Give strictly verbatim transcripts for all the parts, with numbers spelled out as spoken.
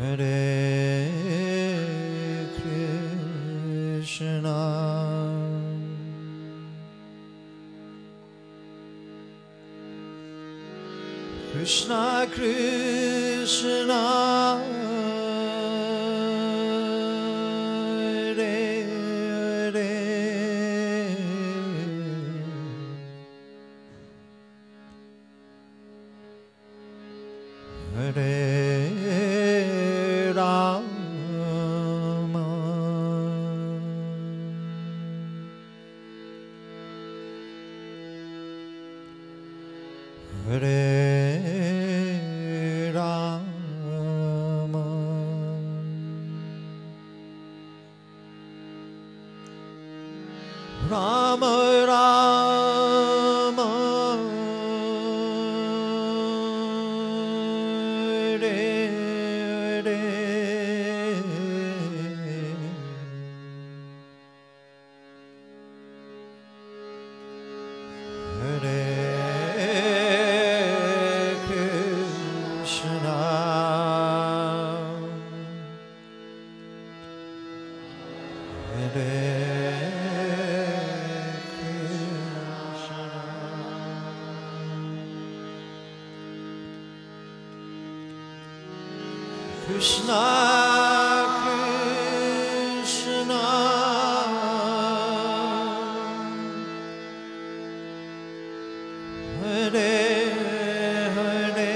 Hare Krishna, Krishna Krishna, Hare Hare, Hare Rama, Hare Rama, Rama Rama, Hare Hare, Hare Krishna, Hare Krishna, Krishna, Hare Hare,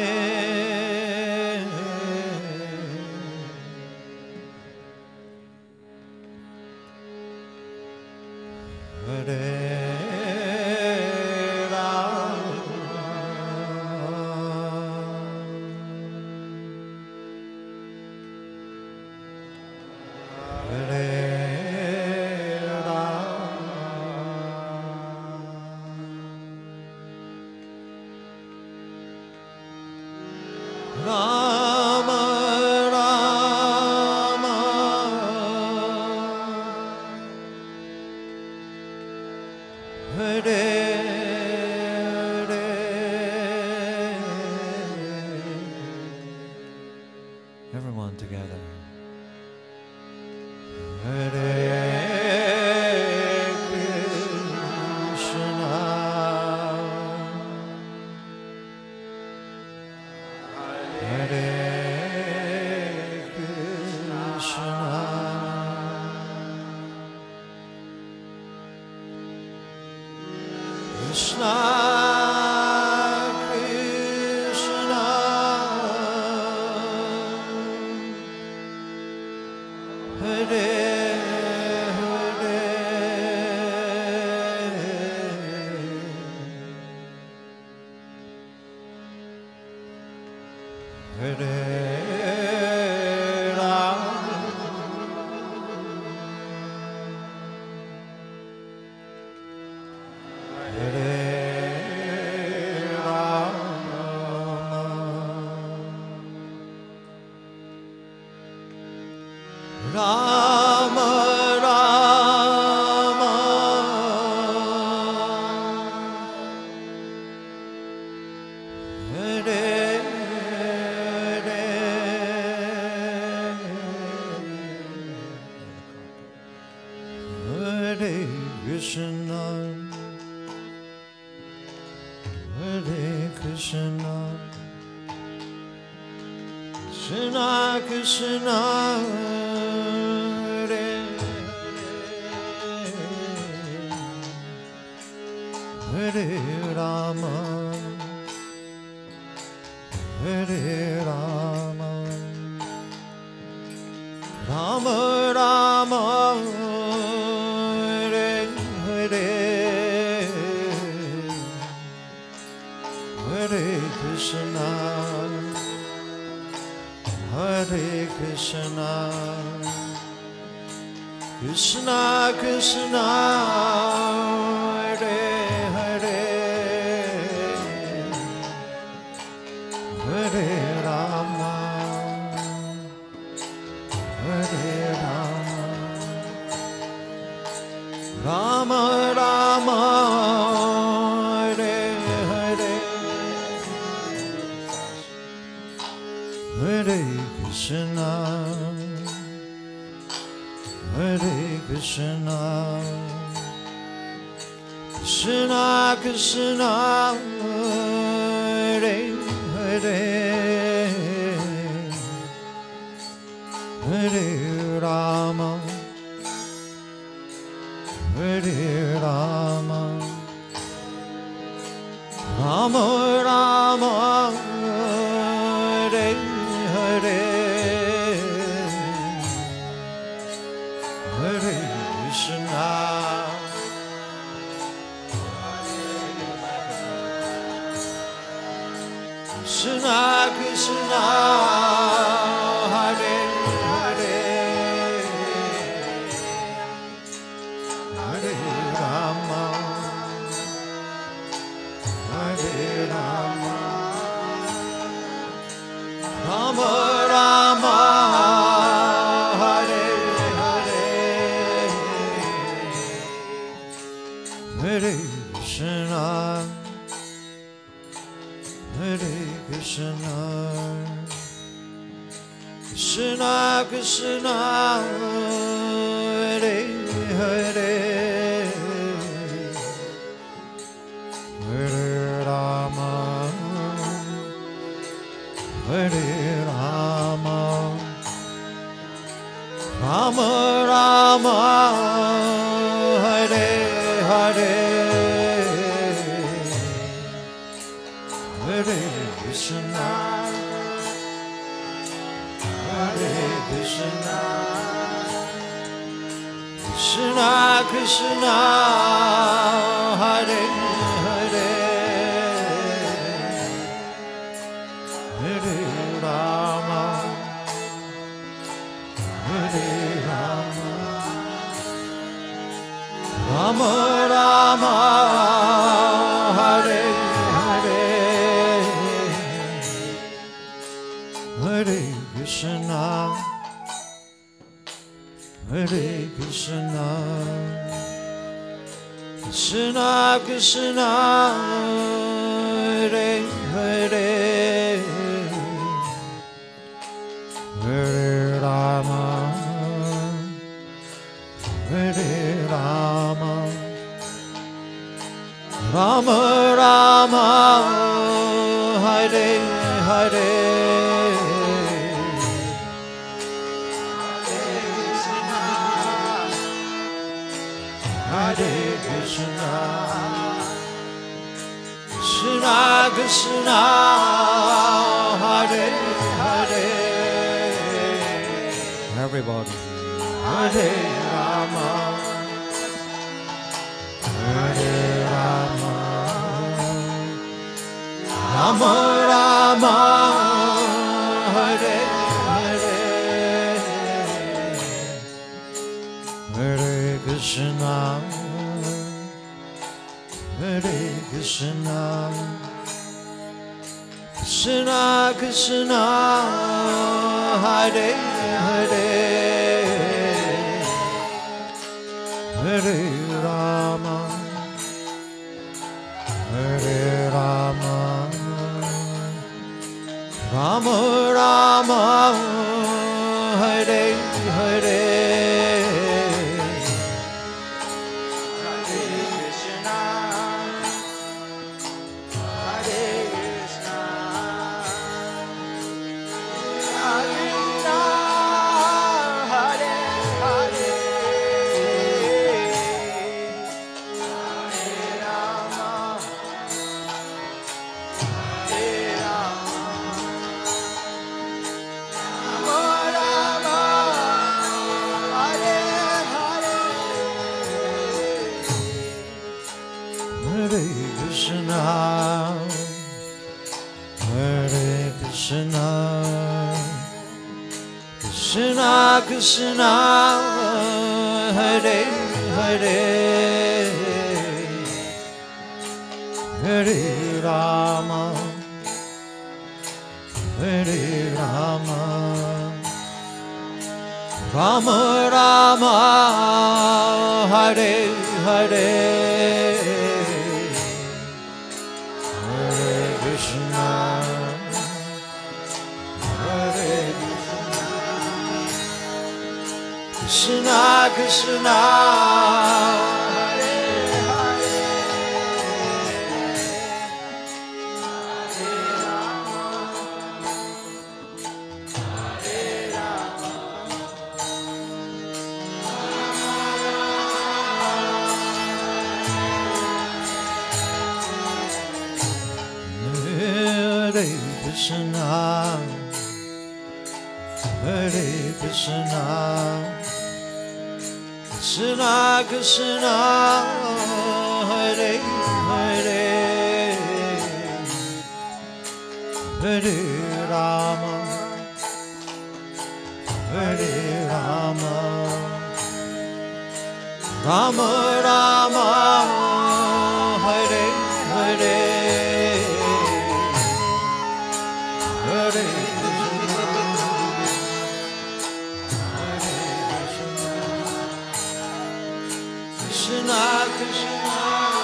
Hare Rama Rama, Hare Hare. Everyone together. Hare Krishna, Hare Krishna, Krishna Krishna, Hare Hare, Hare Rama, Hare Rama, Rama Rama, Hare Hare Krishna, Hare Krishna, Krishna Krishna, Hare Hare, Hare Rama, Hare Rama, Rama Rama, Hare Hare, Hare Krishna, Hare Krishna, Krishna Krishna, Hare Hare, Hare Rama, Hare Rama, Rama Rama, Hare Hare, Hare Krishna, Hare Krishna, Krishna Krishna, Hare Hare, Hare Rama, Hare Rama, Rama Rama, Hare Hare, Hare Krishna, Krishna Krishna, Hare Hare, Hare Rama, Hare Rama, Rama Rama, Hare Hare, Hare Krishna, Hare Krishna, Krishna Krishna, Hare Hare, Hare Rama, Hare Rama, Rama Rama, Hare Hare, Hare Krishna, Hare Krishna, Krishna Krishna, Hare Hare, Hare Rama, Hare Rama, Rama Rama, Hare Hare, Hare Krishna, Hare Krishna, Krishna Krishna, Hare Hare, Hare Rama, Hare Rama, Rama Rama, Hare Hare, Hare Krishna, Krishna Krishna, Hare Hare, everybody, Hare Rama, Hare Rama, Rama Rama, Hare Hare, Hare Krishna, Hare Krishna, Krishna Krishna, Hare Hare, Hare Rama, Hare Rama, Rama Rama, Hare Hare, Hare Krishna, Hare Krishna, Krishna Krishna, Hare Hare, Hare Rama, Hare Rama, Rama Rama, Hare Hare, Hare Krishna, Hare Krishna, Krishna, Krishna, Hare Krishna, Krishna Krishna, Hare Hare, Hare Rama, Hare Rama, Rama Rama, Hare Hare. Krishna, Krishna,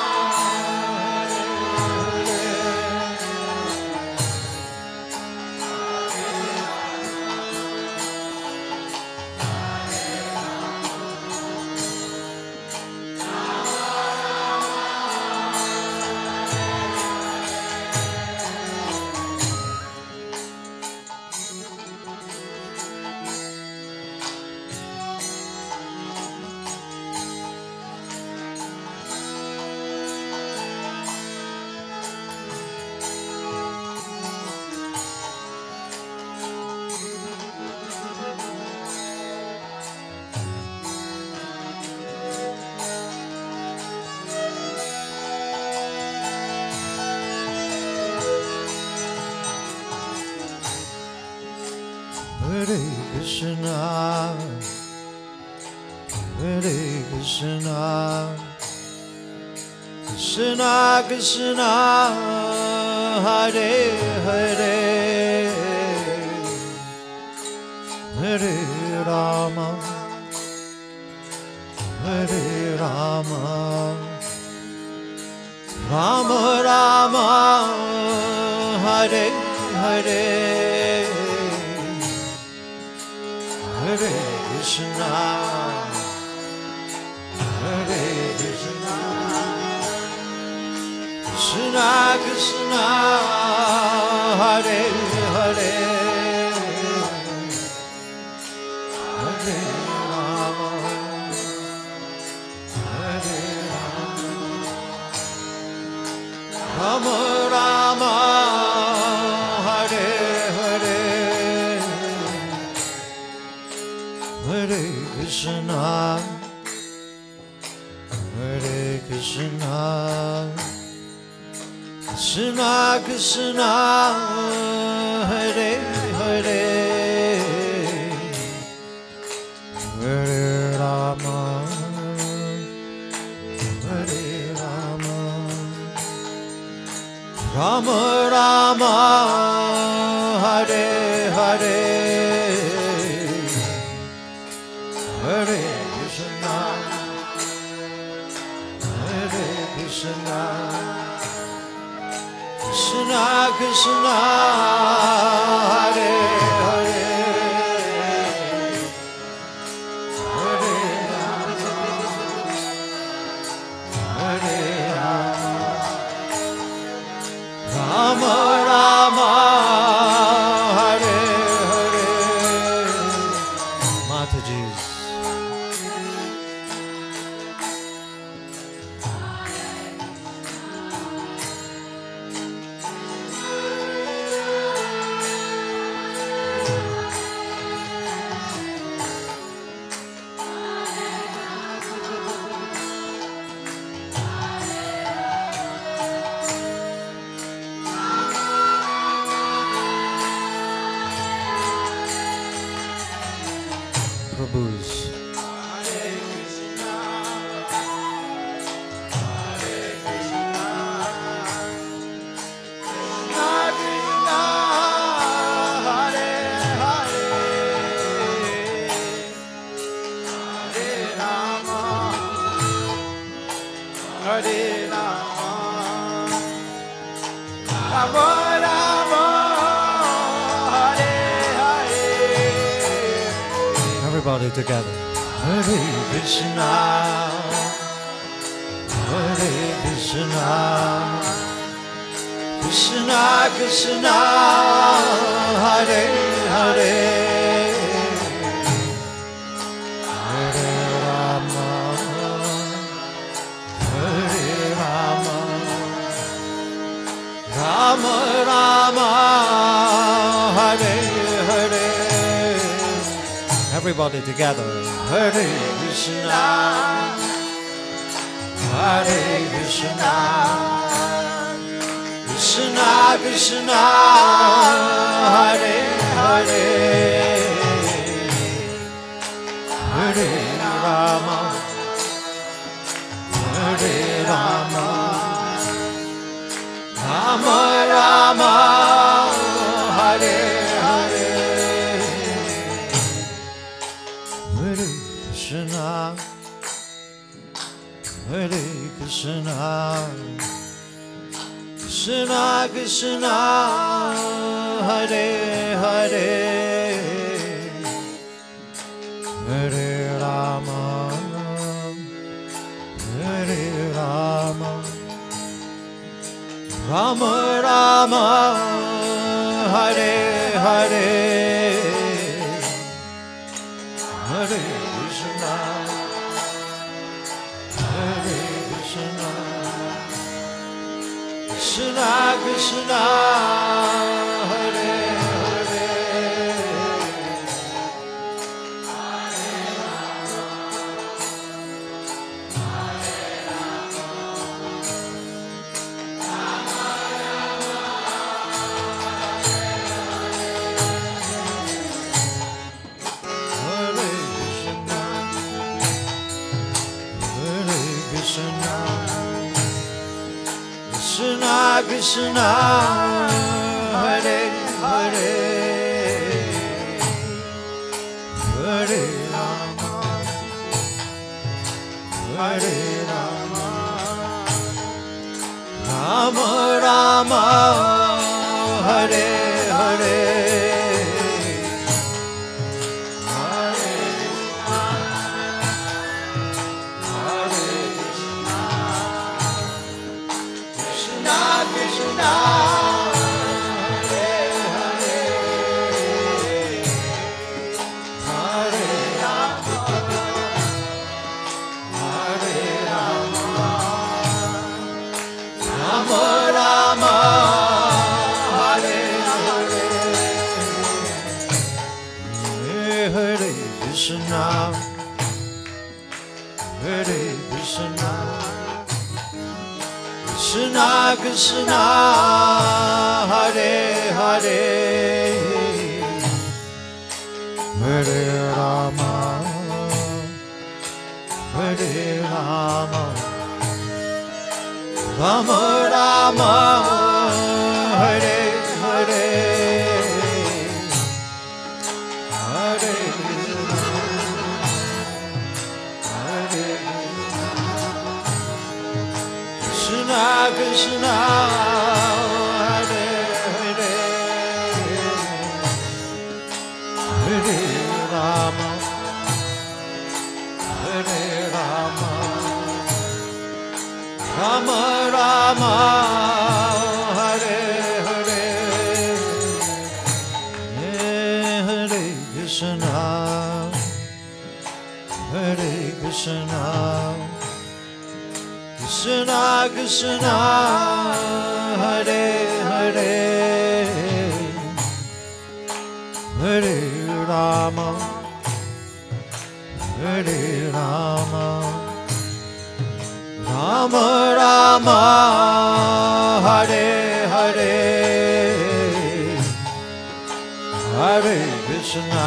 Hare Krishna, Hare Krishna, Krishna Krishna, Hare Hare, Hare Rama, Hare Rama, Rama Rama, Hare Hare, Hare Krishna, Hare Krishna, Krishna Krishna, Hare Hare, Hare Rama, Hare Rama, Rama Rama, Hare Hare, Hare Krishna, Hare Krishna, Krishna Krishna, Hare Hare, Hare Rama, Hare Rama, Rama Rama, Hare Hare, Hare Krishna, Hare Krishna, Krishna Krishna, Hare Hare, Hare Rama, Hare Rama, Rama Rama, Hare Hare. Mataji's. Prabhu's. Hare Rama, Rama Rama, Hare Hare. Everybody together. Hare Krishna, Hare Krishna, Krishna Krishna, Hare Hare, Hare Rama, Hare Rama, Rama Rama, Hare Hare. Everybody together. Hare Krishna, Hare Krishna, Krishna Krishna, Hare Hare, Hare Rama, Hare Rama, Rama Rama, Hare Hare. Hare Krishna, Hare Krishna, Krishna Krishna, Hare Hare, Hare Rama, Hare Rama, Rama Rama, Hare Hare, Hare Krishna, Hare Krishna, Krishna Krishna, Hare Hare, Krishna Krishna, Hare Hare, Hare Rama, Hare Rama, Rama Rama, Hare Hare, Hare Krishna, Krishna, Hare Hare, Hare Rama, Hare Rama, Rama Rama, Hare Hare, Hare Krishna, Hare Krishna, Krishna Krishna, Hare Hare, Hare Rama, Hare Rama, Rama Rama, Hare Hare, Hare Krishna Krishna, Hare Hare, Hare Rama, Hare Rama, Rama Rama, Hare Hare, Hare Krishna, Hare Krishna, Krishna Krishna, Hare Hare, Hare Rama, Hare Rama, Rama Rama, Hare Hare, Hare Krishna,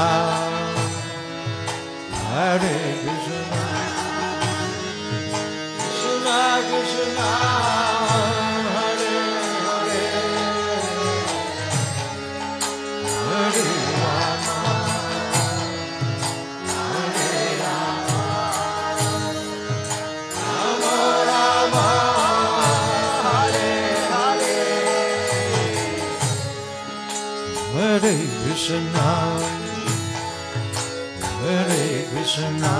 Hare Krishna, Krishna Krishna, Hare Hare, Hare Rama, Hare Rama, Rama Rama, Hare Hare, Hare Krishna, Hare Krishna,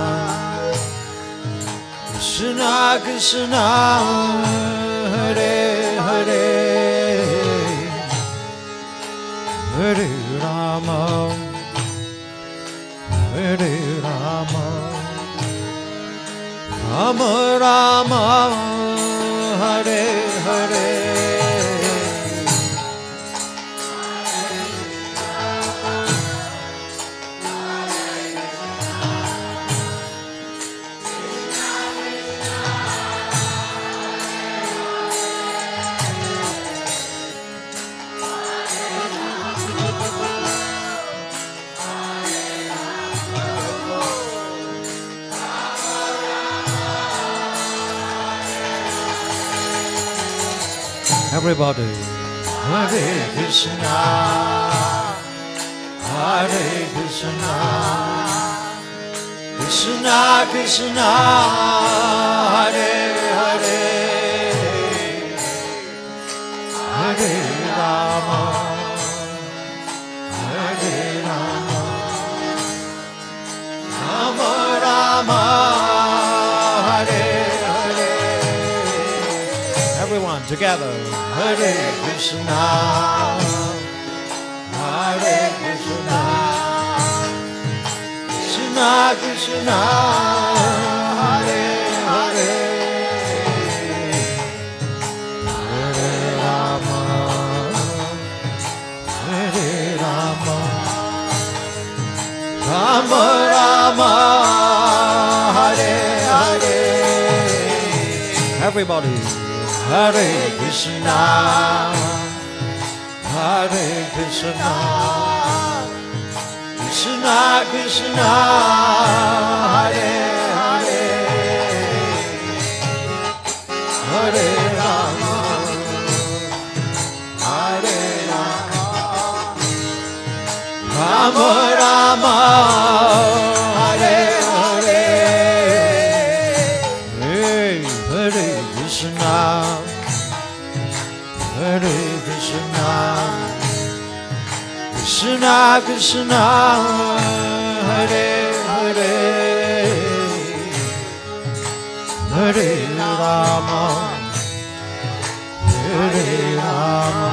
Krishna Krishna, Hare Hare, Hare Rama, Hare Rama, Rama Rama, Hare Hare. Everybody, Hare Krishna, Hare Krishna, Krishna Krishna, Hare Hare, Hare Rama, Hare Rama, Rama Rama, Hare Hare. Everyone together. Hare Krishna, Hare Krishna, Krishna Krishna, Hare Hare, Hare Rama, Hare Rama, Rama Rama, Hare Hare. Everybody. Hare Krishna, Hare Krishna, Krishna Krishna, Hare Hare, Hare Rama, Hare Rama, Rama Rama, Hare Hare, hey, Hare Krishna. Hare Krishna, Krishna Krishna, Hare Hare, Hare Rama, Hare Rama,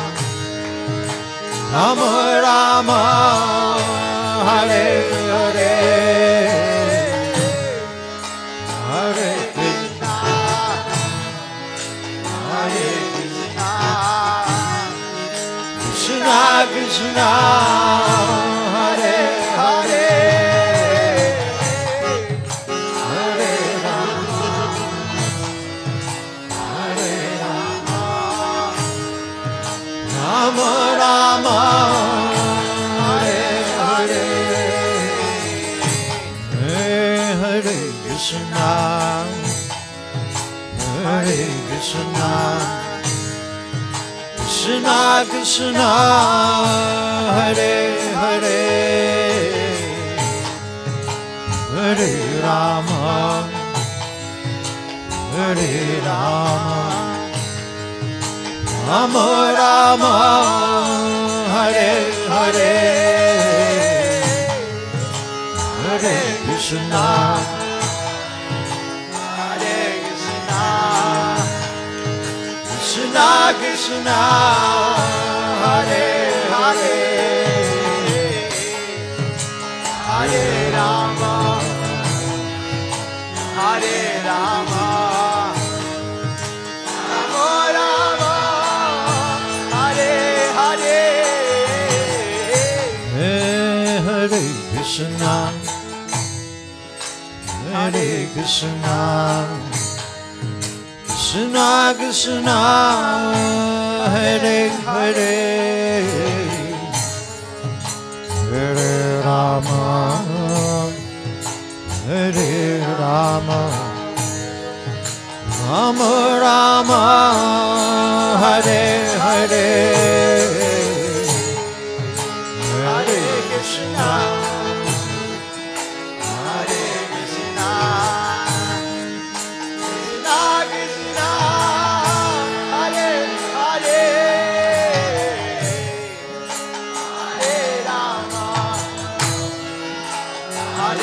Rama Rama, Hare Hare, Hare Krishna, Hare Krishna Krishna, Hare Hare, Hare Rama, Hare Rama, Rama Rama, Hare Hare, Hare Krishna, Hare Krishna, Krishna Krishna, Hare Hare, Hare Rama, Hare Rama, Rama Rama, Hare Hare, Hare Krishna, Hare Krishna, Krishna Krishna, Hare Hare, Hare Rama, Hare Rama, Rama Rama, Hare Hare, Hare Krishna, Hare Krishna, Krishna Krishna, Hare Hare, Hare Rama, Hare Rama, Rama Rama, Hare Hare, Hare Krishna, Hare Krishna, Krishna Krishna, Hare Hare, Hare Rama, Hare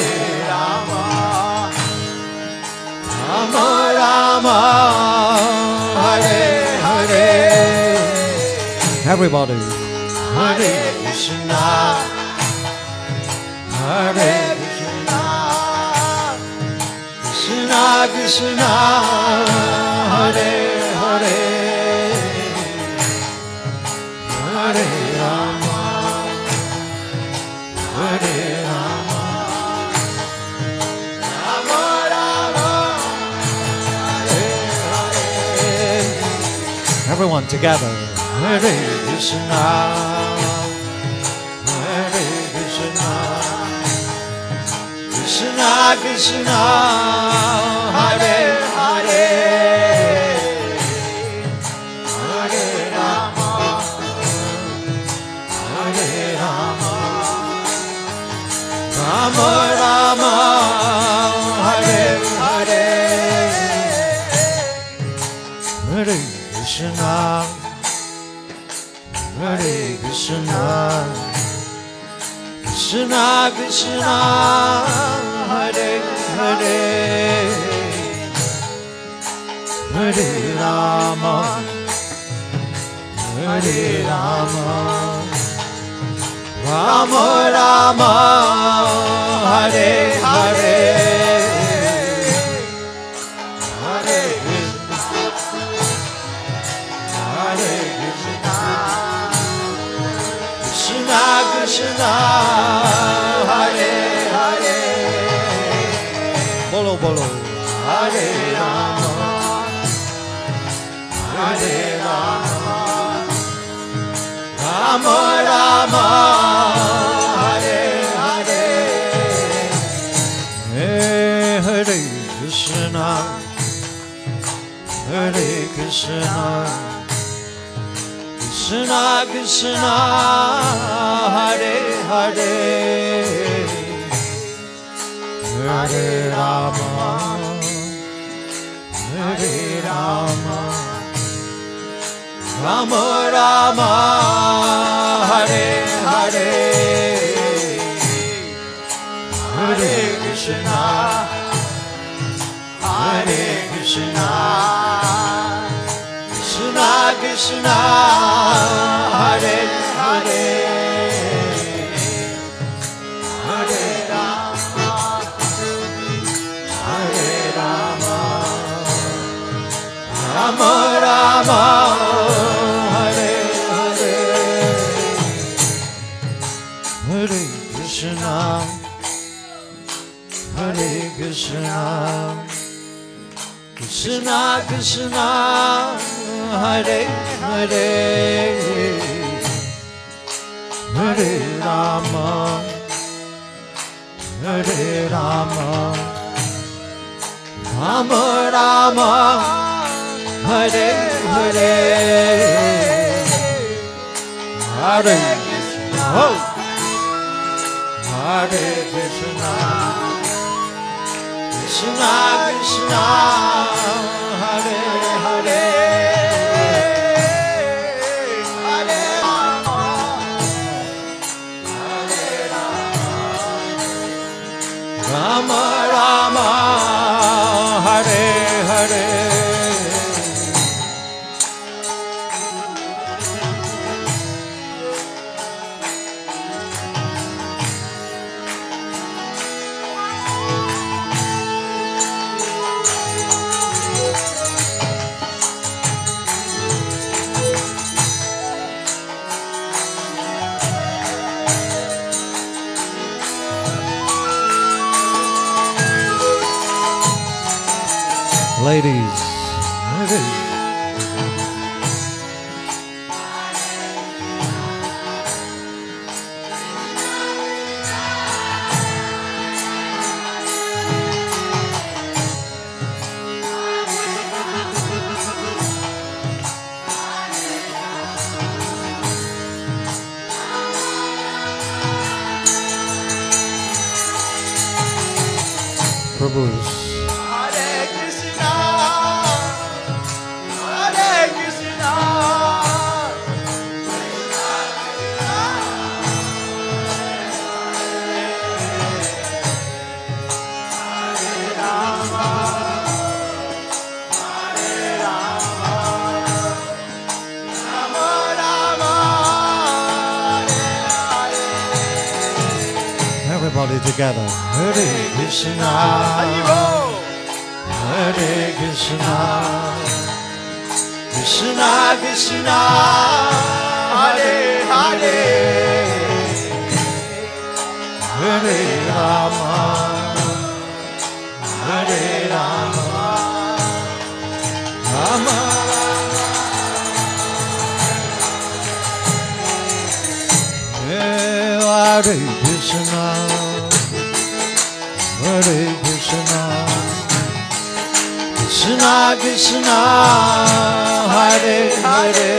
Everybody. Hare Krishna, Hare Krishna, Krishna Krishna, Hare Hare, Hare Rama, Hare Rama, Rama Rama, Hare Hare. Everyone together. Hare Krishna, Hare Krishna, Krishna Krishna, Hare Hare, Hare Rama, Hare Rama, Rama Rama, Hare Hare, Hare Krishna, Hare Krishna, Krishna Krishna, Hare Hare, Hare Rama, Hare Rama, Rama Rama, Hare Hare, Hare Krishna, Hare Krishna, Krishna Krishna, Hare Hare, Bolo bolo. Hare Rama, Hare Rama, Rama Rama, Hare Hare, Hey, Hare Krishna, Hare Krishna, Krishna Krishna, Hare Hare, Hare Rama, Hare Rama, Rama Rama, Hare Hare, Hare Krishna, Hare Krishna, Krishna Krishna, Hare Hare, Hare Rama, Hare Rama, Rama Rama, Hare Hare, Hare Krishna, Hare Krishna, Krishna Krishna, Hare Hare, Hare Rama, Hare Rama, Rama Rama, Hare Hare, Hare Krishna, Hare Krishna, Krishna Krishna, Hare Hare, Hare Rama, Hare Rama, Rama Rama, Hare Hare. Ladies. Prabhu's. Hare Krishna, Hare Krishna, Rama, Rama, Everybody together. Hare Krishna. 하이고 Hare Krishna. Krishna Krishna. 하레 하레 Hare Rama. Hare Rama. Rama Hare Krishna, Hare Krishna, Krishna Krishna, Hare Hare,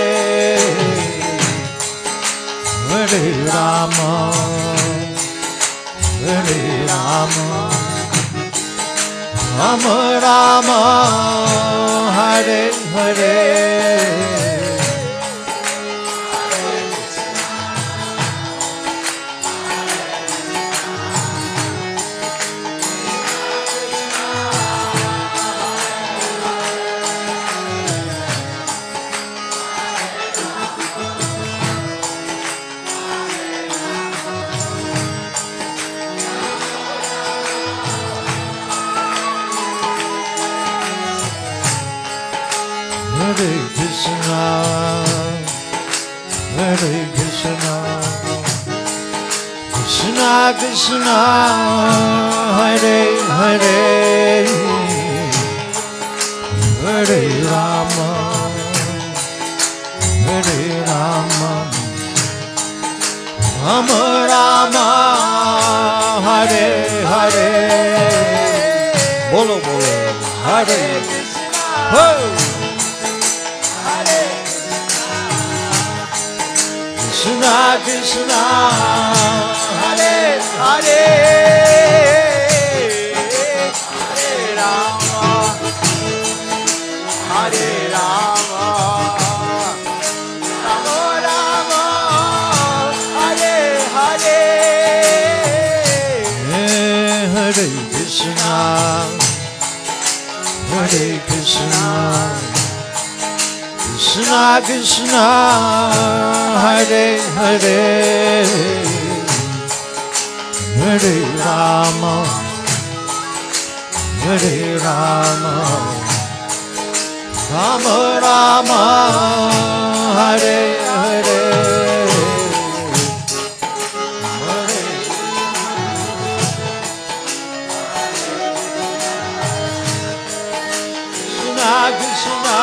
Hare Rama, Hare Rama, Rama Rama, Hare Hare. Hare Krishna, Hare Krishna, Krishna Krishna, Hare Hare, Hare Rama, Hare Rama, Rama Rama, Hare Hare. Bolo bolo, Hare Ho. Krishna Krishna 하레 하레 하레 라마 하레 라마 라마 라마 하레 하레 Hare Krishna Hare Krishna Krishna Krishna Hare Hare Hare Rama Hare Rama Rama Rama Hare Hare Krishna Krishna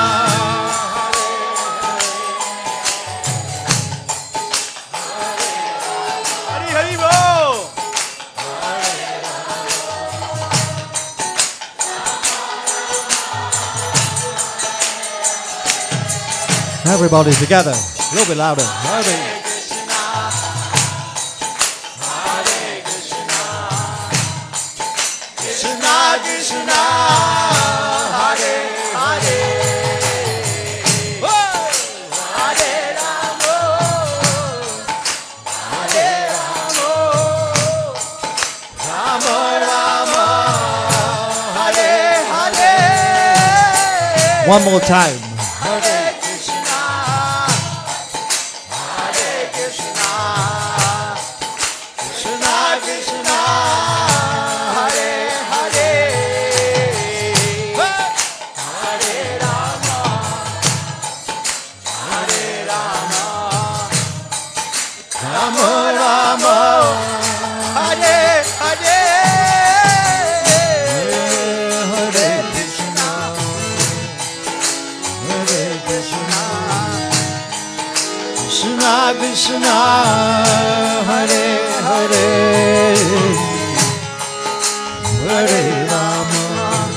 하리 하리보 Everybody together, a little bit louder. Hare Krishna Krishna Hare Hare Hare Rama Hare Rama Rama Rama Hare Hare. One more time. Hare Krishna Hare Krishna Krishna Krishna Hare Hare Hare Rama Hare Rama Rama Rama Hare Hare Hare Krishna Hare Krishna Krishna Krishna Hare Hare Hare Rama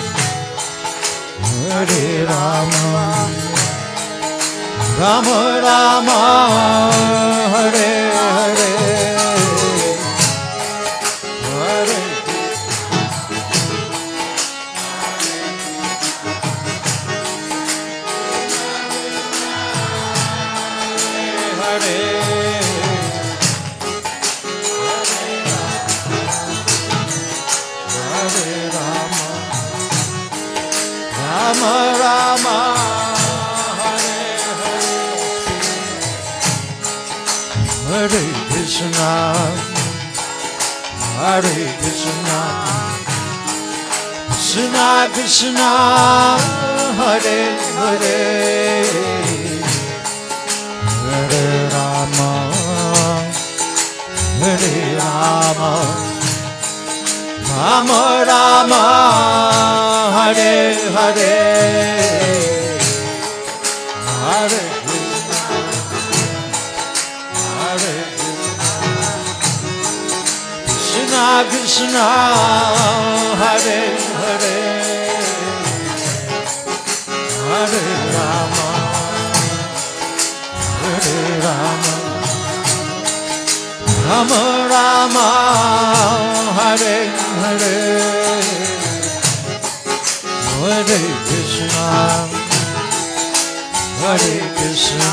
Hare Rama Rama Rama Hare Hare Hare Hare Hare Rama Rama Rama Hare Hare Hare Krishna Hare Krishna, Krishna Krishna, Hare Hare, Hare Rama, Hare Rama, Rama Rama, Hare Hare, Hare Krishna, Hare Krishna, Krishna, Hare Hare, Hare Rama, Hare Rama, Rama Rama, Hare Hare, Hare Krishna, Hare Krishna,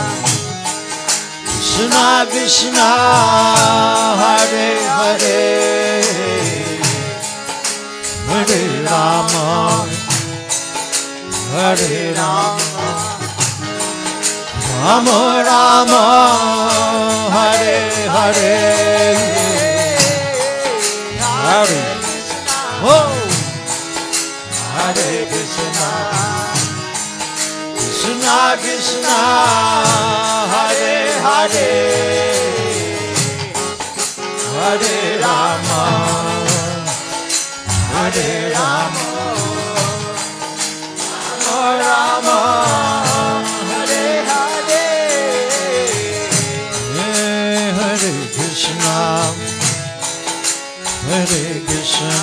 Krishna Krishna, Hare Hare, Hare Rama, Hare Rama, Rama Rama, Hare Hare, Hare Oh, Hare Krishna, Krishna Krishna, Hare Hare, Hare Rama, Hare Rama, Rama, Hare Hare, Hare Krishna, Hare Krishna,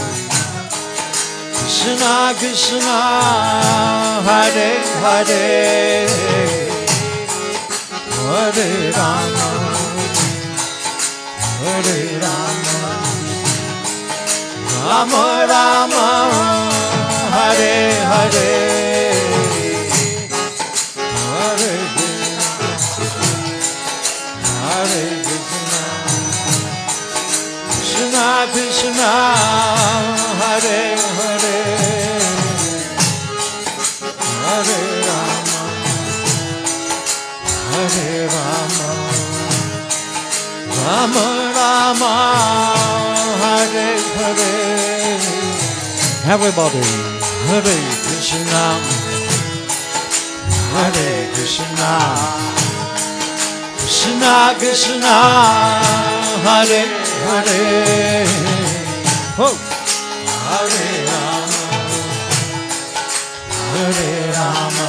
Krishna Krishna, Hare Hare, Hare Rama, Hare Rama, Rama Rama, Hare Hare, Hare Krishna, Krishna Krishna, Hare Hare, Hare Rama, Hare Rama, Rama Rama, Hare Hare. Everybody, Hare Krishna, Hare Krishna, Krishna Krishna, Hare Hare, oh, Hare Rama, Hare Rama,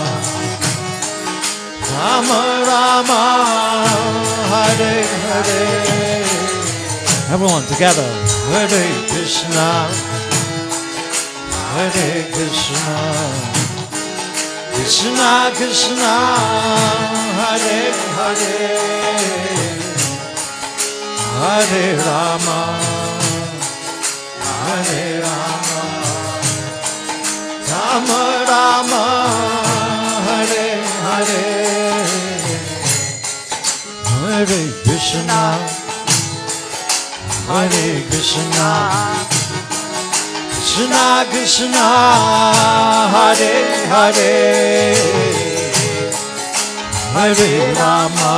Rama Rama, Hare Hare. Everyone together, Hare Krishna, Hare Krishna, Krishna Krishna, Hare Hare, Hare Rama, Hare Rama, Rama Rama, Hare Hare, Hare Krishna, Hare Krishna, Krishna Krishna, Hare Hare, Hare Rama,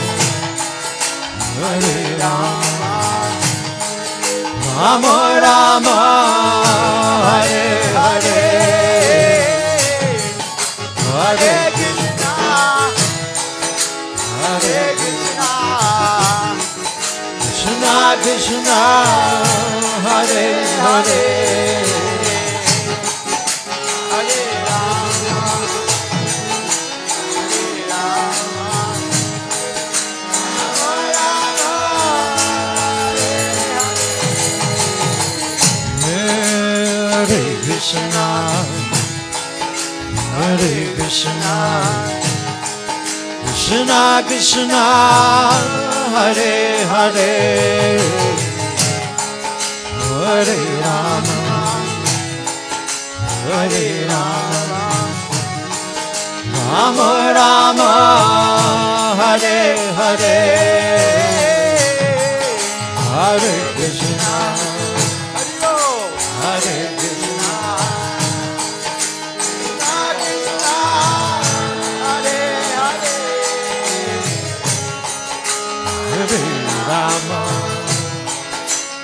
Hare Rama, Rama Rama, Hare Hare, Hare Krishna, Hare Krishna, Krishna Krishna, Hare Hare, Hare Rama, Hare Krishna, Hare Krishna, Krishna Krishna, Hare Hare, Hare Rama, Hare Rama, Rama Rama, Hare Hare, Hare Krishna, Hare Krishna, Hare Rama,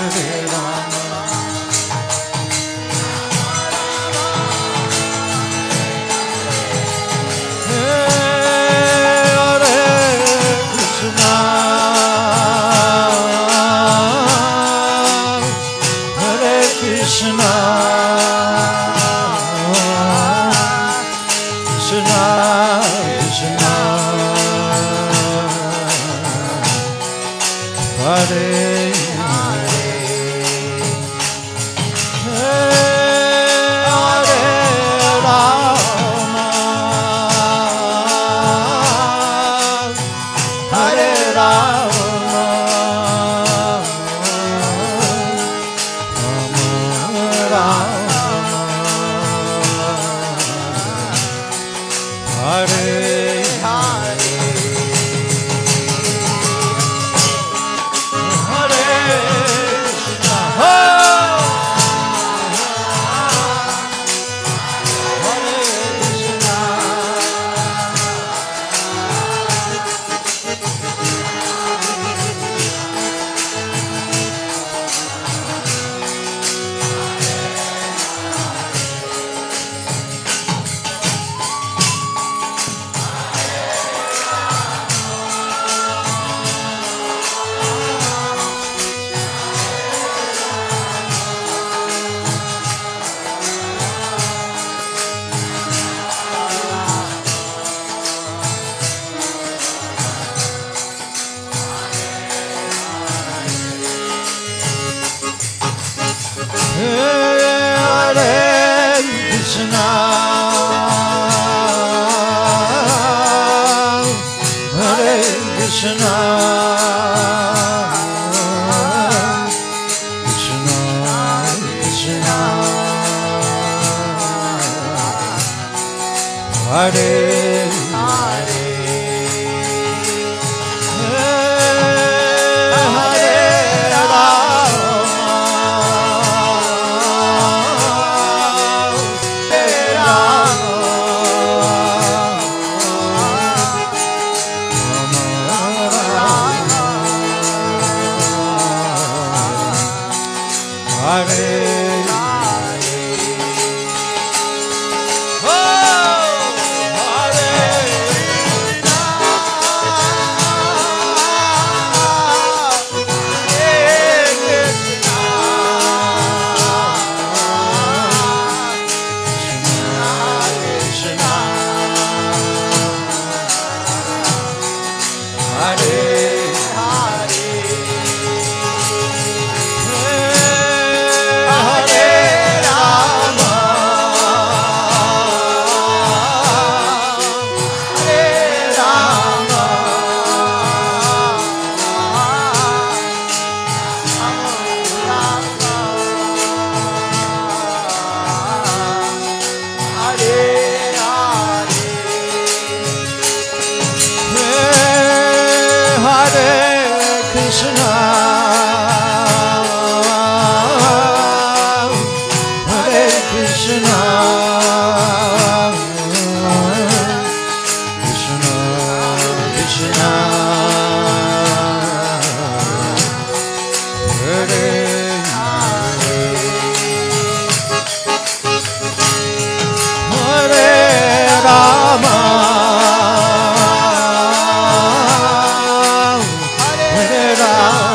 Hare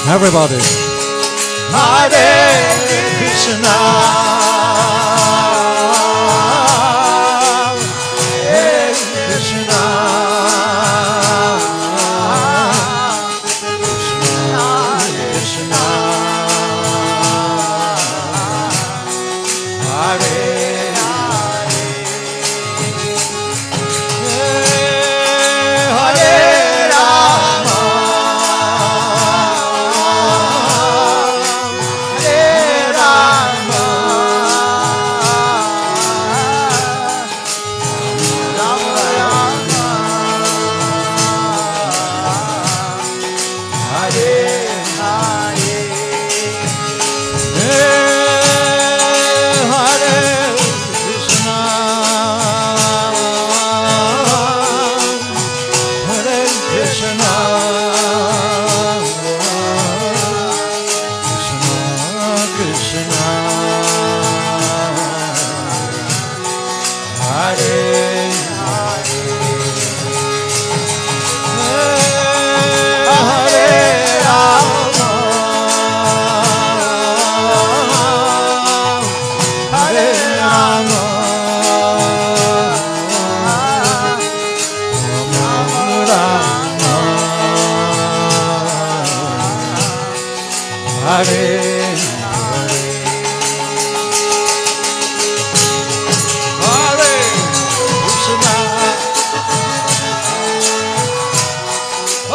Everybody. Hare Krishna, Hare Krishna, Krishna Krishna, Hare Hare Rama, Hare Rama, Rama Rama, Hare Hare. Hare Krishna, Hare Krishna, Krishna Krishna, Hare Hare Rama, Hare Rama, Rama Rama, Hare Hare Krishna. Oh!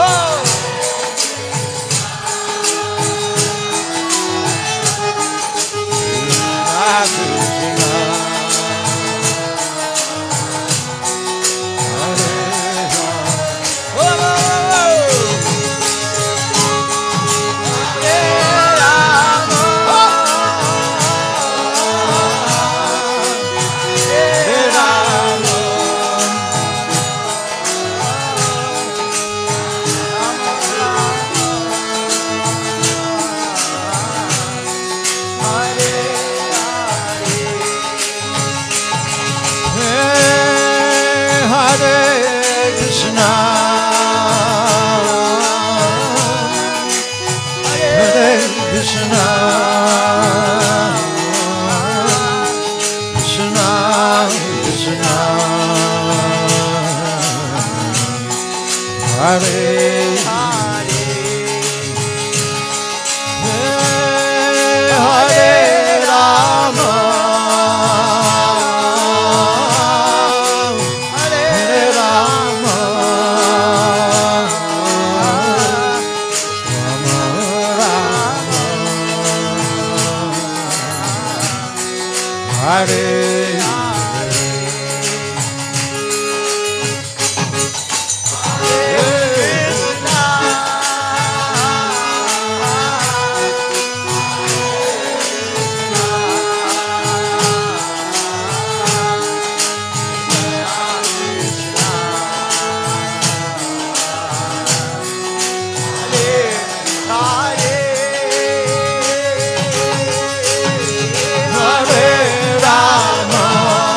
Hare Krishna, Hare Krishna, Krishna Krishna, Hare Hare Rama, Hare Rama, Rama Rama, Hare Hare Rama,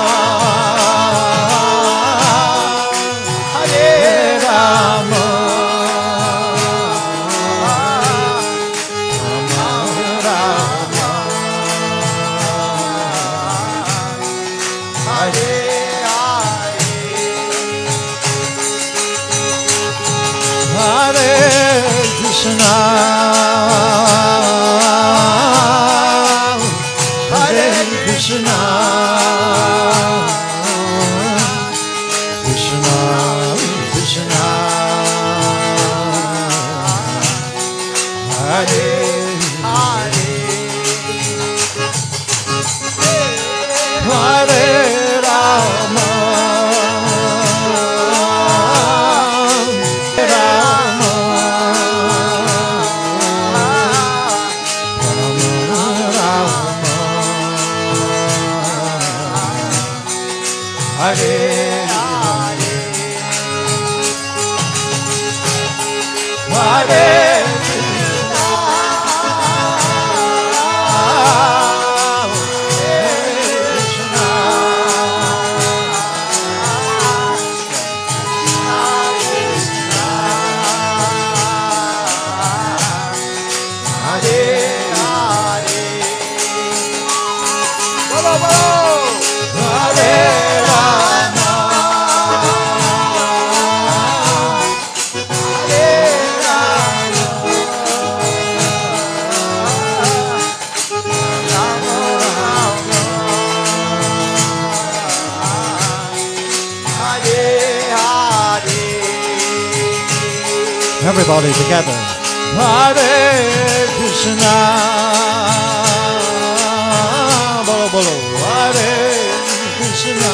Hare Rama, Rama Rama, Hare Hare Krishna, Hare Krishna, Krishna Krishna, Hare Hare Rama, Rama, Hare Hare Hare Everybody together. Hare Krishna. Bolo bolo. Hare Krishna.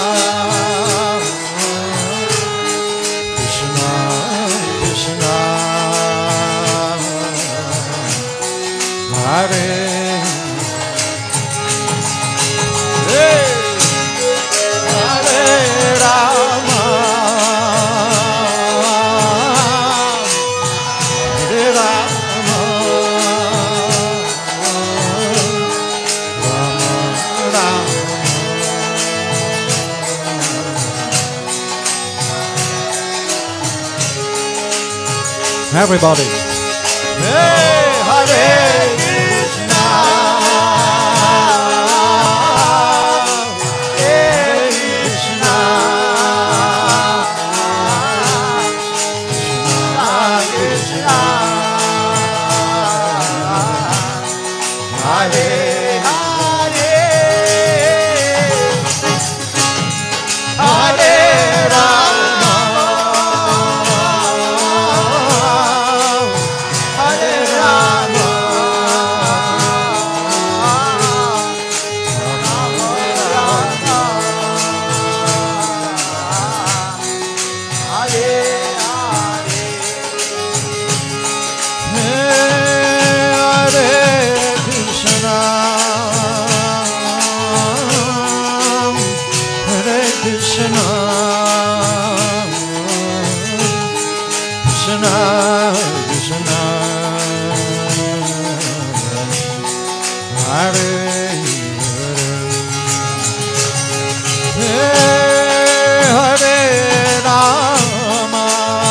Krishna Krishna. Hare. Hey. Hare Rama. Hare Rama. Rama Rama. Everybody. Hey, Hare Krishna. Hare Krishna. Krishna Krishna. Hare Hare. Hare Rama. Hare Rama. Hare Krishna. Hare Krishna. Krishna Krishna. Hare Hare. Hare Rama.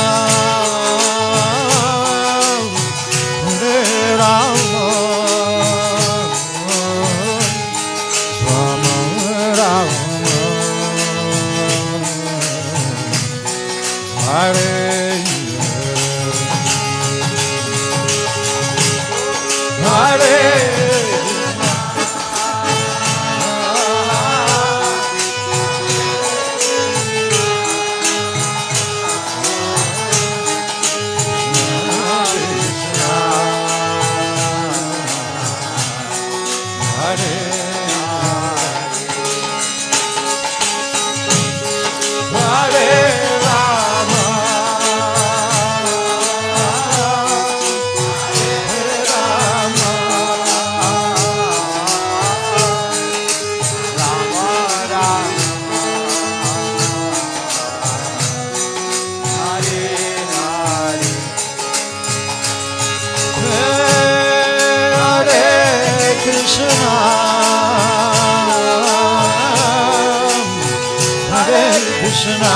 Hare Rama. Rama Rama. Hare Hare. Krishna. Hare Krishna.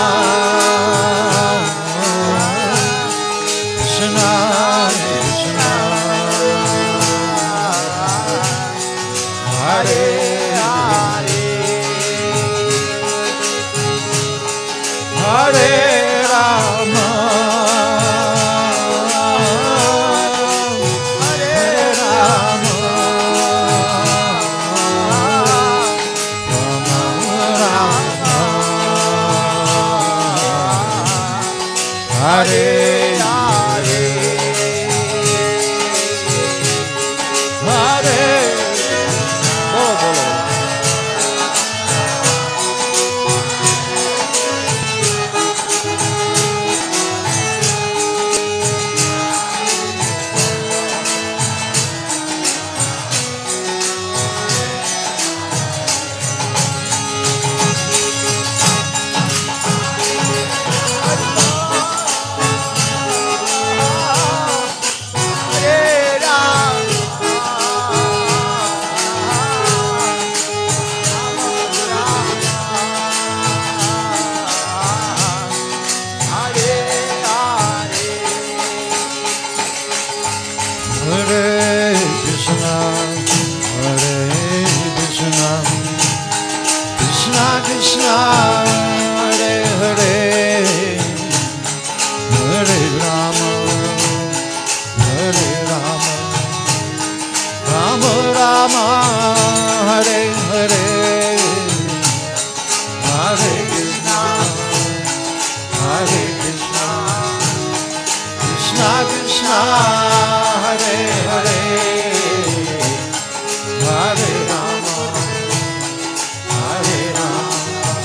Krishna Krishna. Hare Hare. Hare Rama. Hare Hare. Hare. Bolo bolo. Krishna, Hare Hare, Hare Rama, Hare Rama,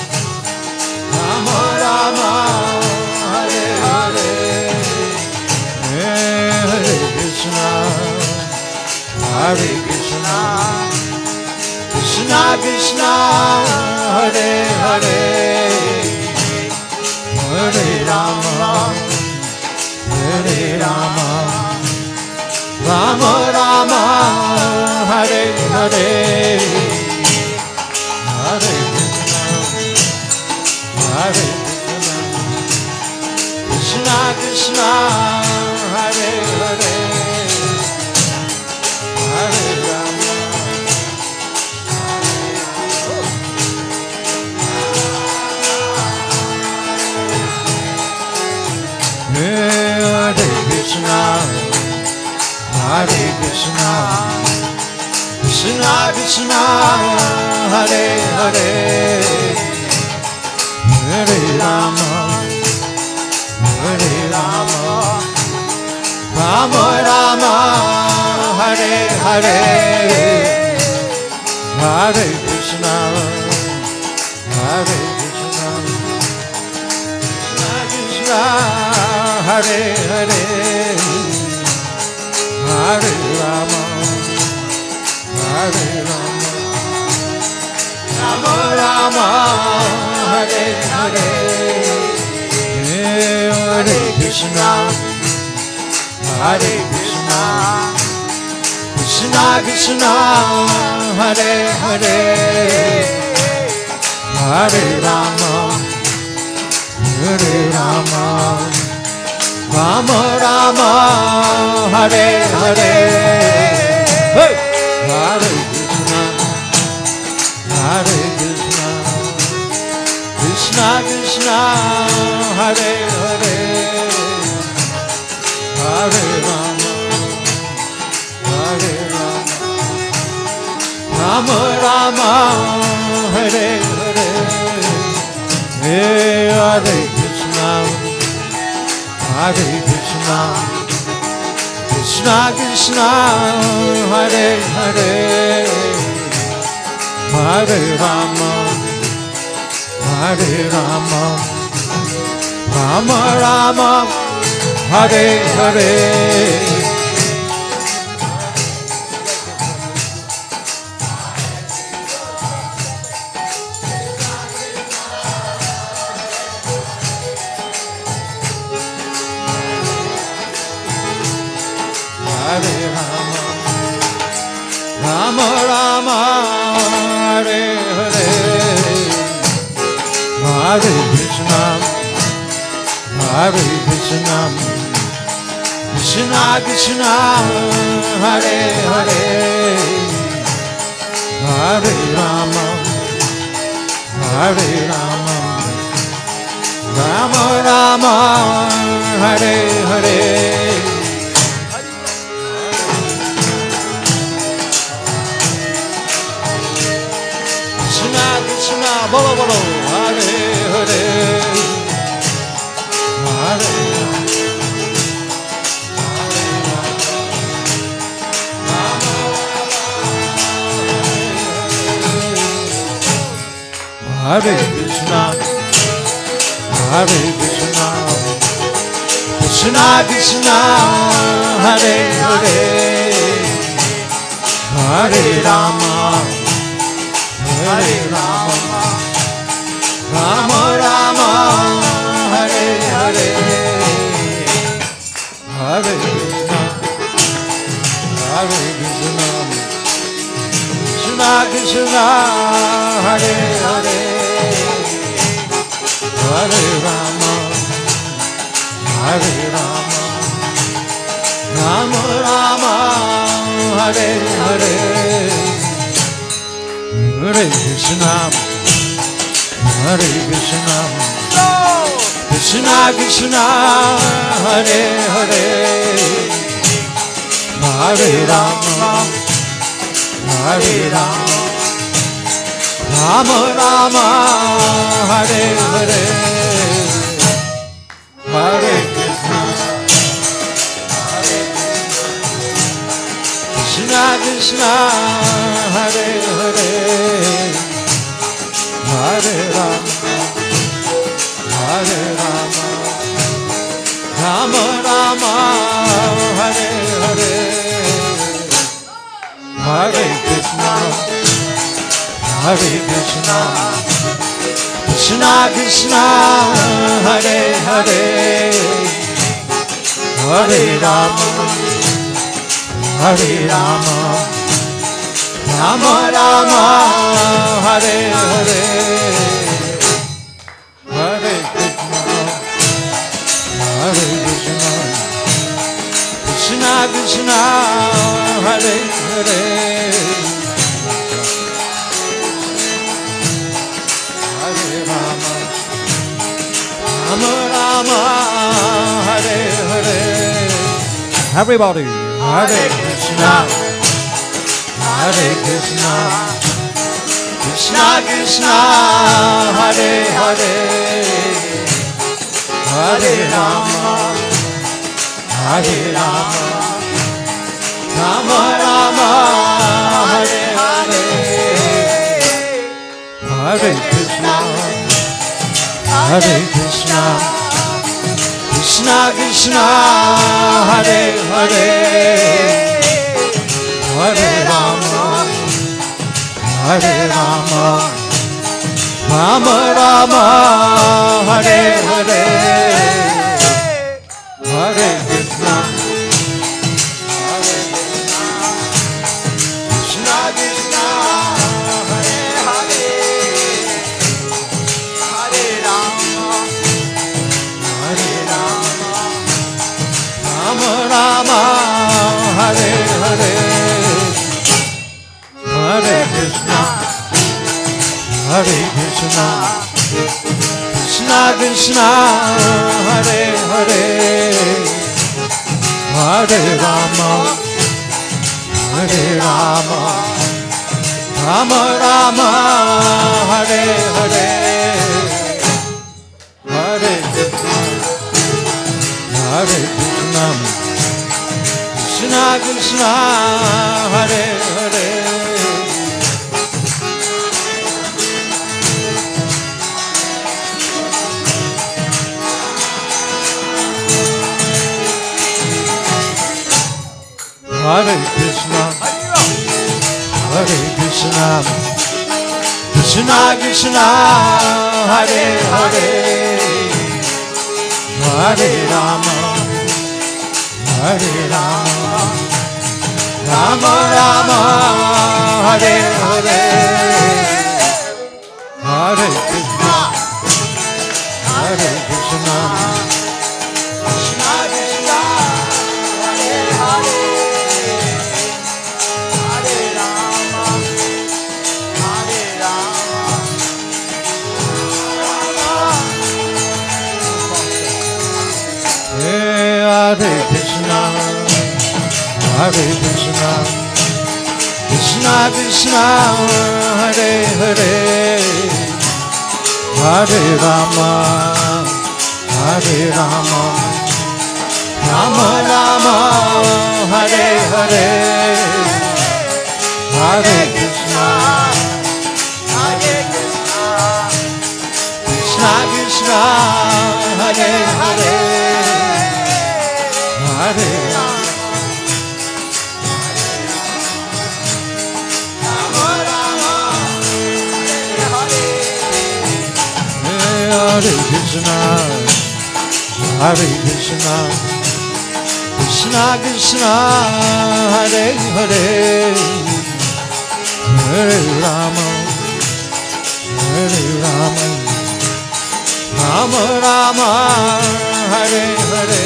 Rama Rama, Hare Hare, Hare Krishna, Hare Krishna, Krishna Krishna, Hare Hare, Hare Rama, Hare Rama, Rama Rama, Hare Hare, Hare Krishna, Hare Krishna, Krishna Krishna, Hare Hare, Hare Rama, Hare Krishna, Hare Krishna, Krishna Krishna, Hare Hare, Hare Rama, Hare Rama, Rama Rama, Hare Hare, Hare Krishna, Hare Krishna, Krishna Hare Hare, Hare Rama, Hare Rama, Rama Rama, Hare Hare, Hare Krishna, Hare Krishna, Krishna Krishna, Hare Hare, Hare Rama, Hare Rama, Rama Rama, Hare Hare, hey! Hare Krishna, Hare Krishna, Krishna Krishna, Hare Hare, Hare Rama, Hare Rama, Rama Rama, Hare Hare, hey, Hare Krishna, Hare Krishna, Krishna Krishna, Hare Hare, Hare Rama, Hare Rama, Rama Rama, Hare Hare. Hare Rama, Rama Rama, Hare Hare, Hare Krishna, Hare Krishna, Krishna Krishna, Hare Hare, Hare Rama, Hare Rama, Rama Rama, Hare Hare. Krishna Krishna, bolo bolo, Hare Hare, Hare Hare Krishna, Hare Krishna, Krishna Krishna, Hare Hare, Hare Rama, Hare Rama, Rama Rama, Hare Hare, Hare Krishna, Hare Krishna, Krishna Krishna, Hare Hare, Hare Rama, Hare Rama, Rama Rama, Hare Hare, Hare Krishna, Hare Krishna, Krishna Krishna, Hare Hare, Hare Rama, Hare Rama, Rama Rama, Hare Hare, Hare Krishna, Hare Krishna, Hare Hare, Hare Rama, Hare Rama, Rama Rama, Hare Hare, Hare Krishna, Hare Krishna, Krishna Krishna, Hare Hare, Hare Rama, Hare Rama, Rama Rama, Hare Hare, Hare Krishna, Hare Krishna, Krishna Krishna, Hare Hare, Hare Rama, Rama Rama, Hare Hare. Everybody, Hare Krishna, Hare Krishna, Krishna Krishna, Hare Hare, Hare Rama, Hare Rama, Rama Rama, Hare Hare, Hare Krishna, Hare Krishna, Krishna Krishna, Hare Hare, Hare Rama, Hare Rama, Rama Rama, Hare Hare, Hare Krishna, Hare Krishna, Krishna Krishna, Hare Hare, Hare Rama, Hare Rama, Rama Rama, Hare Hare, Hare Krishna, Hare Krishna, Krishna Krishna, Hare Hare, Hare Rama, Hare Rama, Rama Rama, Hare Hare, Hare Krishna, Hare Krishna, Krishna Krishna, Hare Hare. Hare Krishna, Hare Krishna, Krishna Krishna, Hare Hare, Hare Rama, Hare Rama, Rama Rama, Hare Hare, Hare Krishna, Hare Krishna, Krishna Krishna, Hare Hare. Hare Krishna, Hare Krishna, Krishna Krishna, Hare Hare, Hare Rama, Hare Rama, Rama Rama, Hare Hare, Hare Krishna, Hare Krishna, Krishna Krishna, Hare Hare, Hare Rama, Rama Rama, Hare Krishna, Hare Krishna, Krishna Krishna, Hare Hare, Hare Rama, Hare Rama, Rama Rama, Hare Hare,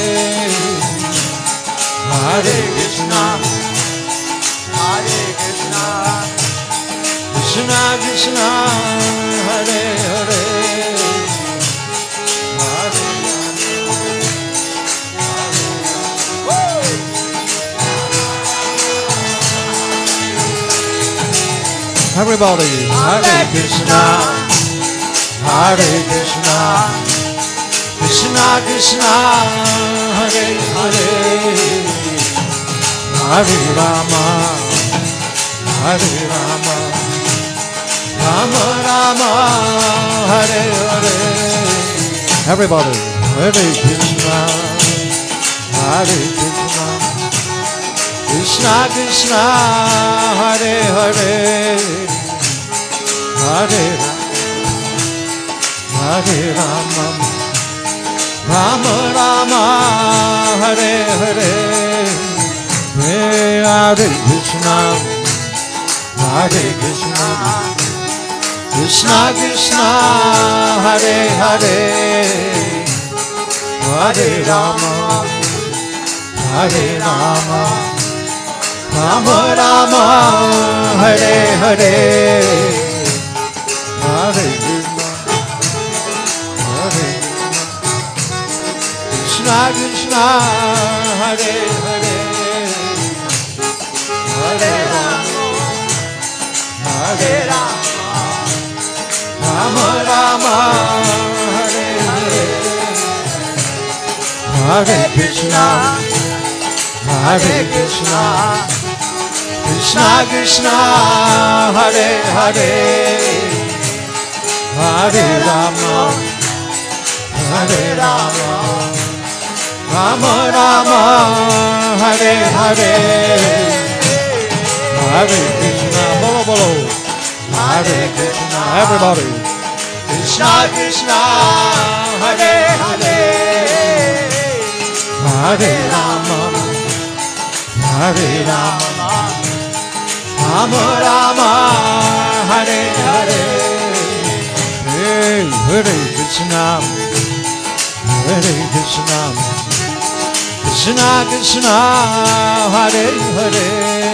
Hare Krishna, Hare Krishna, Krishna Krishna, Hare Hare, Hare Everybody, Hare Krishna, Hare Krishna, Krishna Krishna, Hare Hare, Hare Rama, Hare Rama, Rama Rama, Hare Hare. Everybody, Hare Krishna, Hare Krishna, Krishna Krishna, Hare Hare, Hare Rama, Hare Rama, Rama Rama, Hare Hare. Hare Krishna, Hare Krishna, Krishna Krishna, Hare Hare, Hare Rama, Hare Rama, Rama Rama, Hare Hare, Hare Krishna, Hare Krishna, Krishna Krishna, Hare Hare, Hare Rama, Hare Rama, Rama Rama, Hare Hare, Hare Krishna, Hare Krishna, Krishna Krishna, Hare Hare, Hare Rama, Hare Rama, Rama Rama, Hare Hare, Hare Krishna, bolo bolo, Hare Krishna, everybody, Krishna Krishna, Hare Hare, Hare Rama, Hare Rama, Rama Rama, Hare Hare. Hey, Hare Krishna, Hare Krishna, Krishna Krishna, Hare Hare,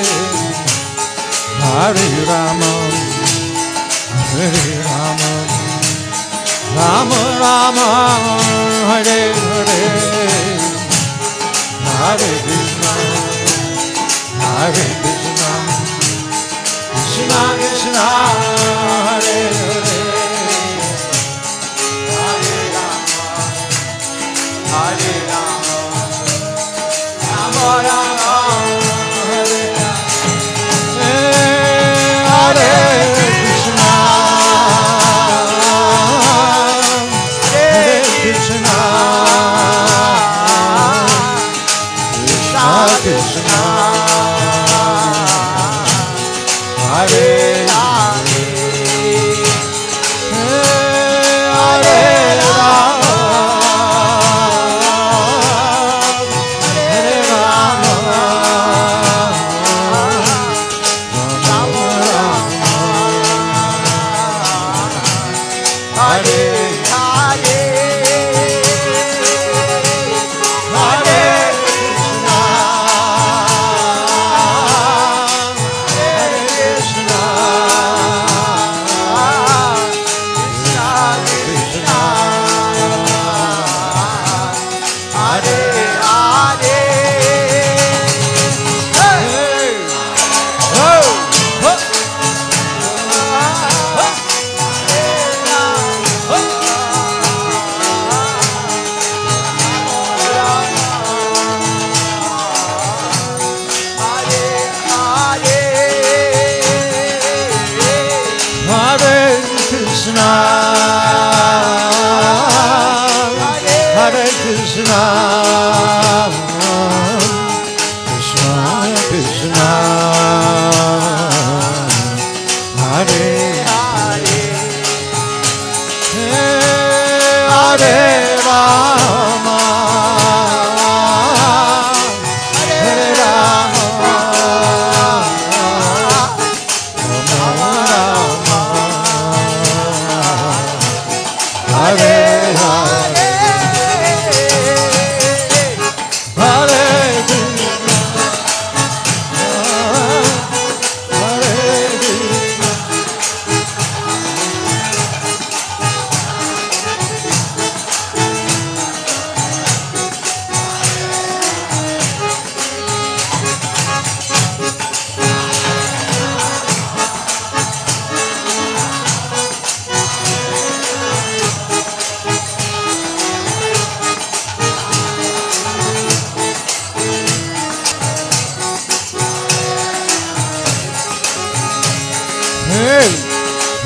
Hare Rama, Hare Rama, Rama Rama, Hare Hare, Hare Krishna, Hare Krishna, Krishna Krishna, Hare Hare, Hare Rama, Hare Rama, Rama Rama, Hare Hare, Hare Krishna, Hare Krishna, Krishna Krishna, Hare Hare, Hare Rama,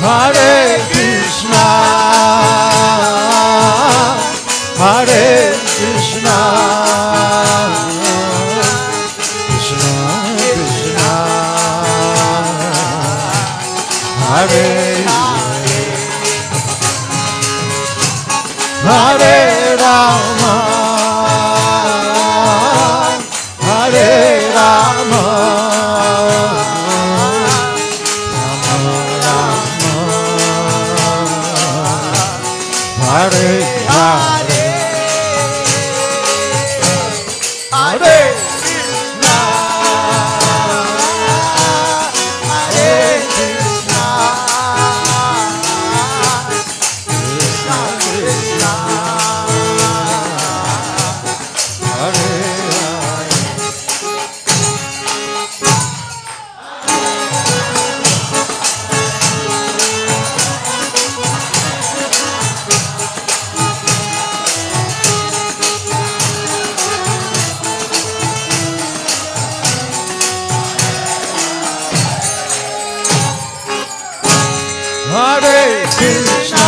Hare Krishna, Hare Krishna, Krishna Krishna, Hare Hare Rama, Hare Rama, Rama Rama, Hare Hare, Hare Krishna, Hare Krishna, Krishna Krishna, Hare Hare. Hare Krishna,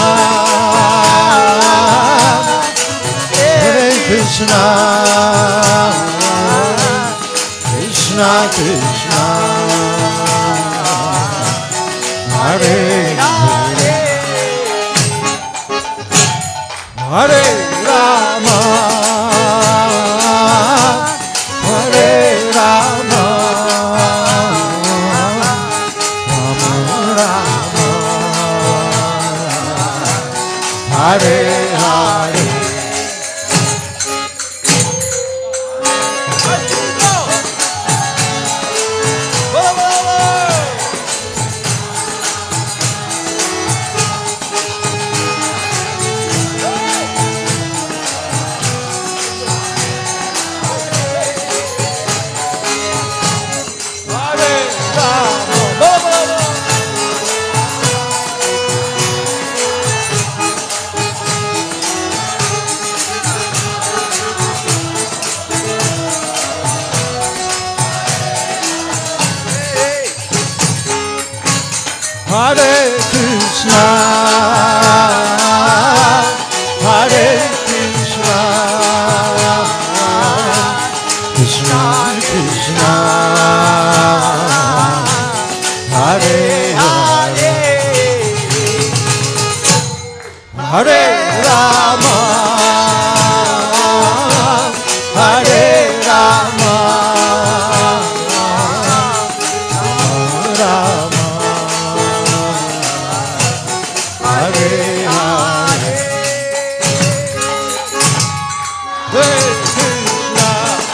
Hare Krishna, Krishna Krishna, Hare Hare, Hare Rama, Hare Rama, Rama Rama, Hare Hare. Hare Krishna, Hare Krishna, Krishna Krishna, Hare Hare, Hare Rama, Hare Rama, Rama Hare Hare, Hare Krishna,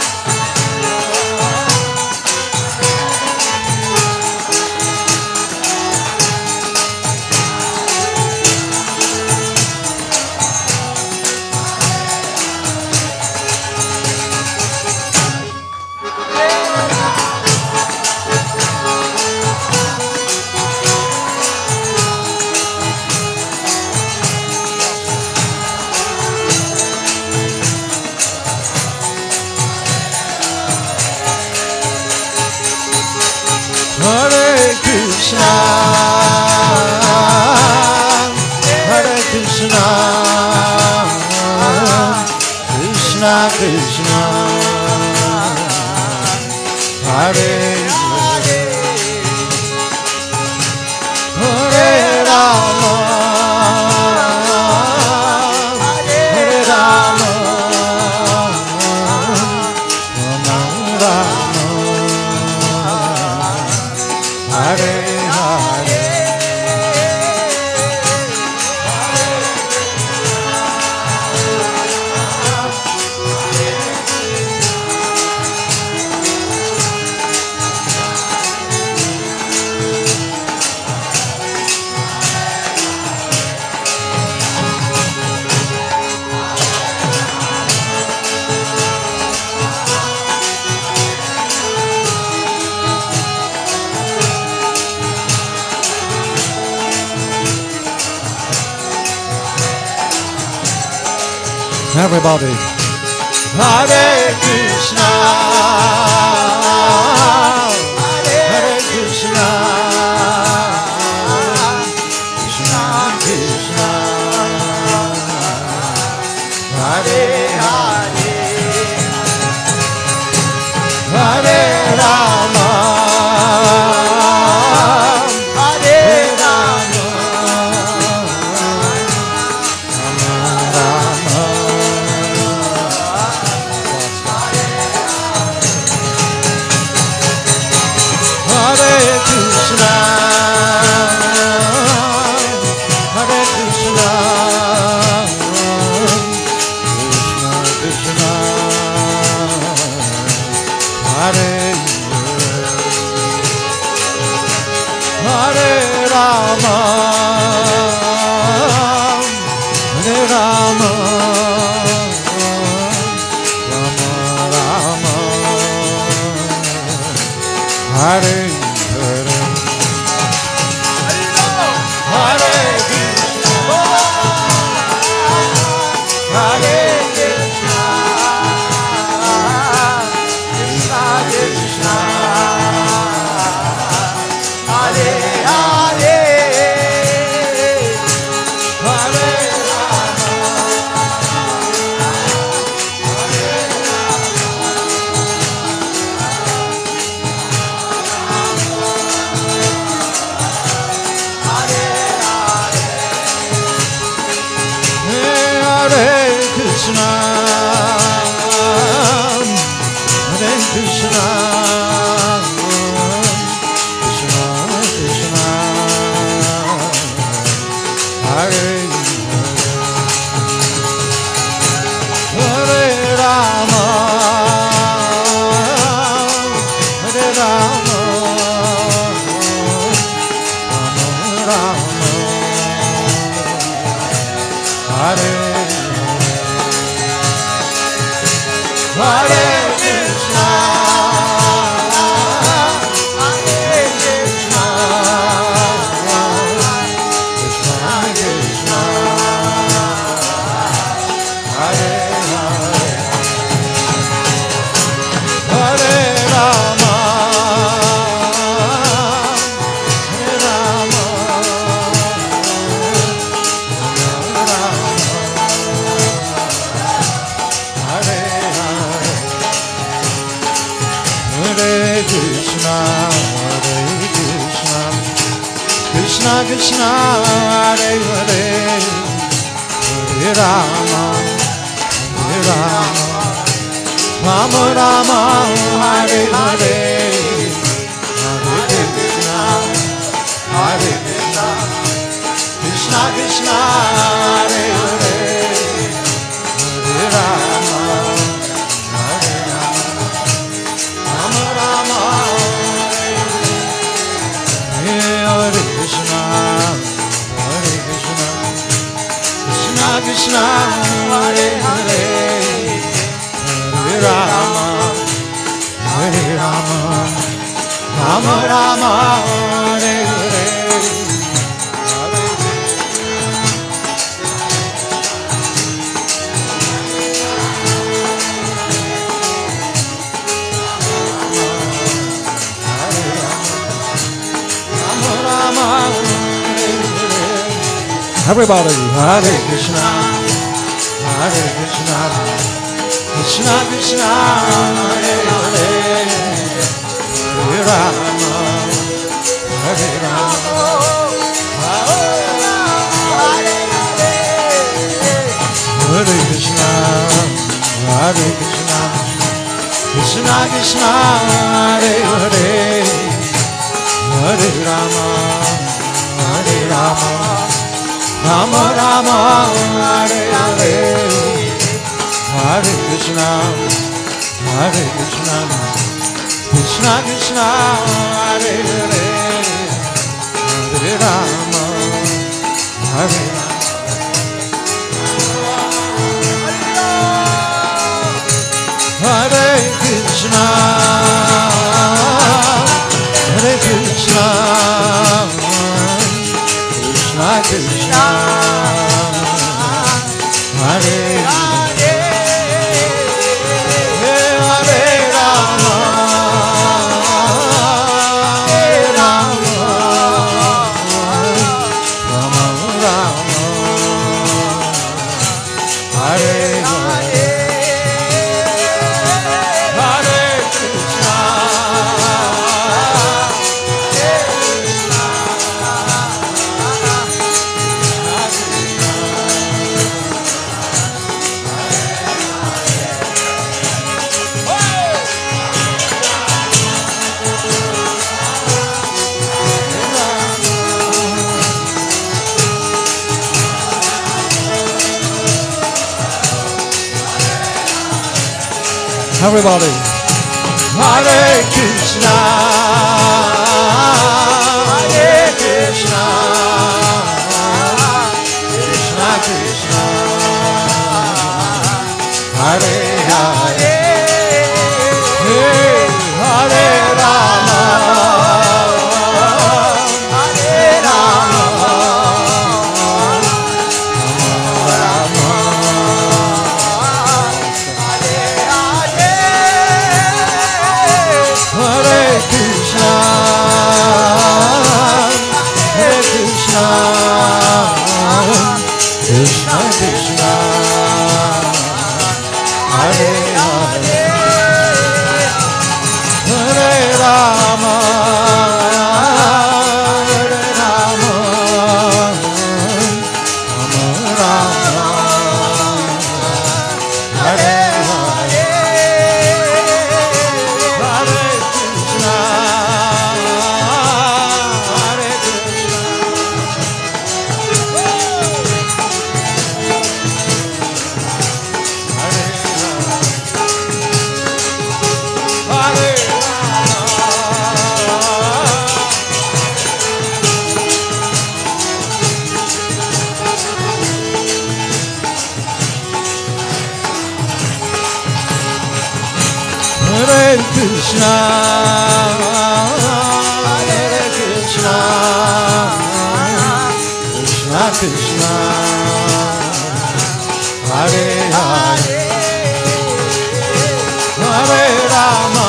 Hare Krishna, Hare Krishna, Krishna Krishna, Hare Hare, Hare Rama, Hare Rama, Rama Rama, Hare Hare. Everybody, Hare Krishna, Hare Krishna, Krishna, Hare Krishna, Krishna Krishna, Hare Hare Rama, Hare Rama, Rama Rama, Hare Hare, Hare Krishna, Hare Krishna, Krishna Krishna, Hare Hare, Hare Krishna, Hare Krishna, Krishna Krishna, Hare Hare, Hare Rama, Hare Rama, Rama Rama, Hare Hare Krishna, Hare Krishna, Krishna Krishna, Hare Hare, Hare Rama, Hare Rama, Hare Hare Krishna, Hare Krishna, Krishna Krishna, Hare Hare, Hare Rama, Hare Rama, Rama Rama, Hare Hare, Hare Krishna, Hare Krishna, Krishna Krishna, Hare Hare, Hare Rama, Hare Rama, Rama Rama, Hare Krishna, Hare Krishna, Krishna Krishna, Hare Hare, Hare Rama, Hare Rama, Rama Rama, Hare Hare, Hare Everybody, Hare Krishna, Hare Krishna, Krishna Krishna, Hare Hare, Hare Rama, Hare Rama, Hare Krishna, Hare Krishna, Krishna Krishna, Hare Hare, Hare Rama, Hare Rama, Rama Rama, Hare Hare, Hare Krishna, Hare Krishna, Krishna Krishna, Hare Hare, Hare Rama, Hare Rama, Hare Krishna, Hare Krishna, Krishna Krishna, Hare Hare, Hare Rama, Hare Rama, Rama Rama, Hare Hare, Hare Krishna, Everybody. Hare Krishna, Hare Krishna, Krishna Krishna, Hare Hare, hey, Hare Rama, Hare Rama, Rama Hare Krishna, Hare Krishna, Krishna Krishna, Hare Hare, Hare Rama, Hare Rama, Rama Rama, Hare Hare, Hare Krishna, Hare Krishna, Hare Rama, Hare Hare Krishna, Hare Krishna, Krishna Krishna, Hare Hare, Hare Rama,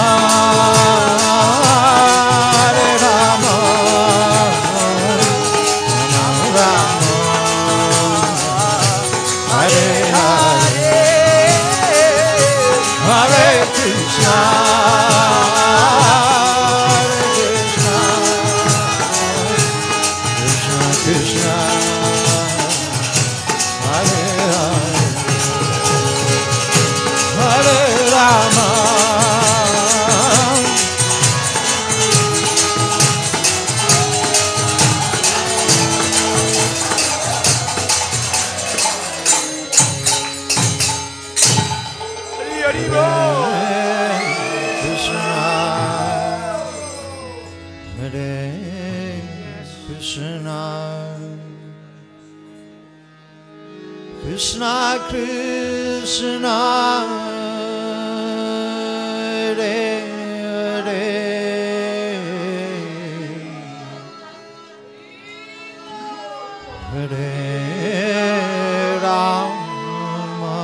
Hare Rama, Rama Rama, Hare Hare, Hare Krishna, Hare Krishna, Krishna Krishna, Hare Hare, Hare Rama. Hare Krishna, Krishna Krishna, Hare Hare, Hare Rama,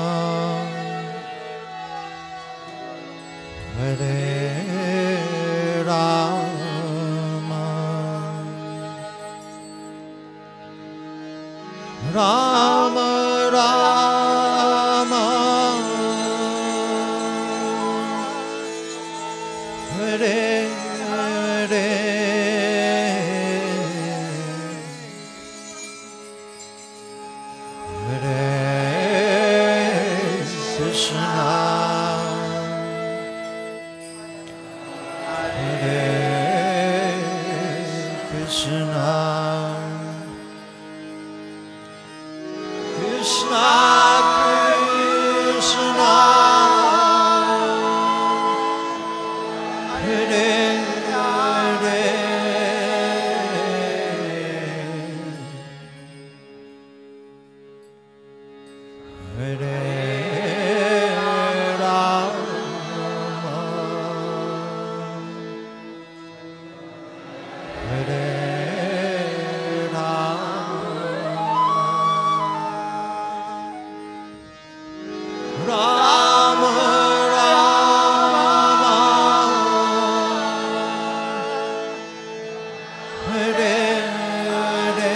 Hare Rama, Rama Rama, Hare Hare, Hare Krishna, Hare Krishna, Krishna Krishna, Hare Hare, Hare Rama, Hare Rama, Rama Rama, Hare Hare.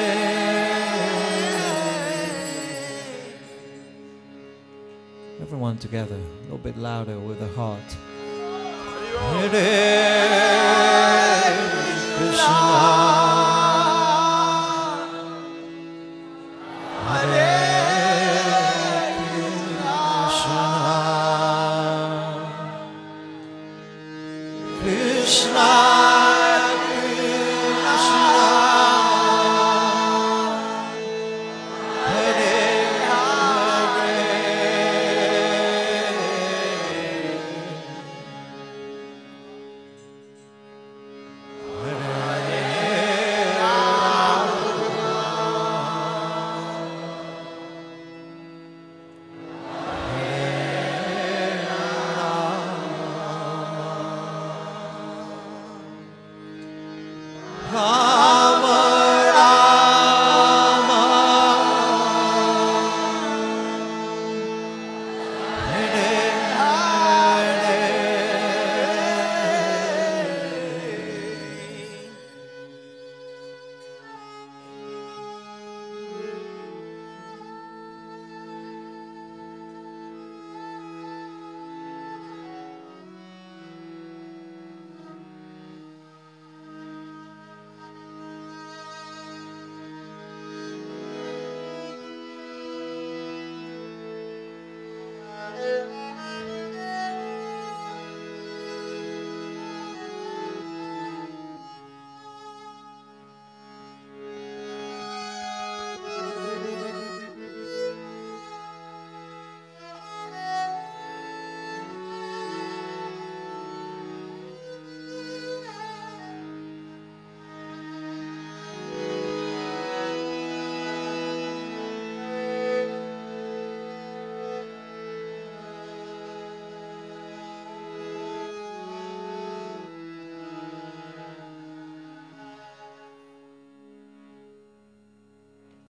Everyone together, a little bit louder with the heart. Hare Krishna,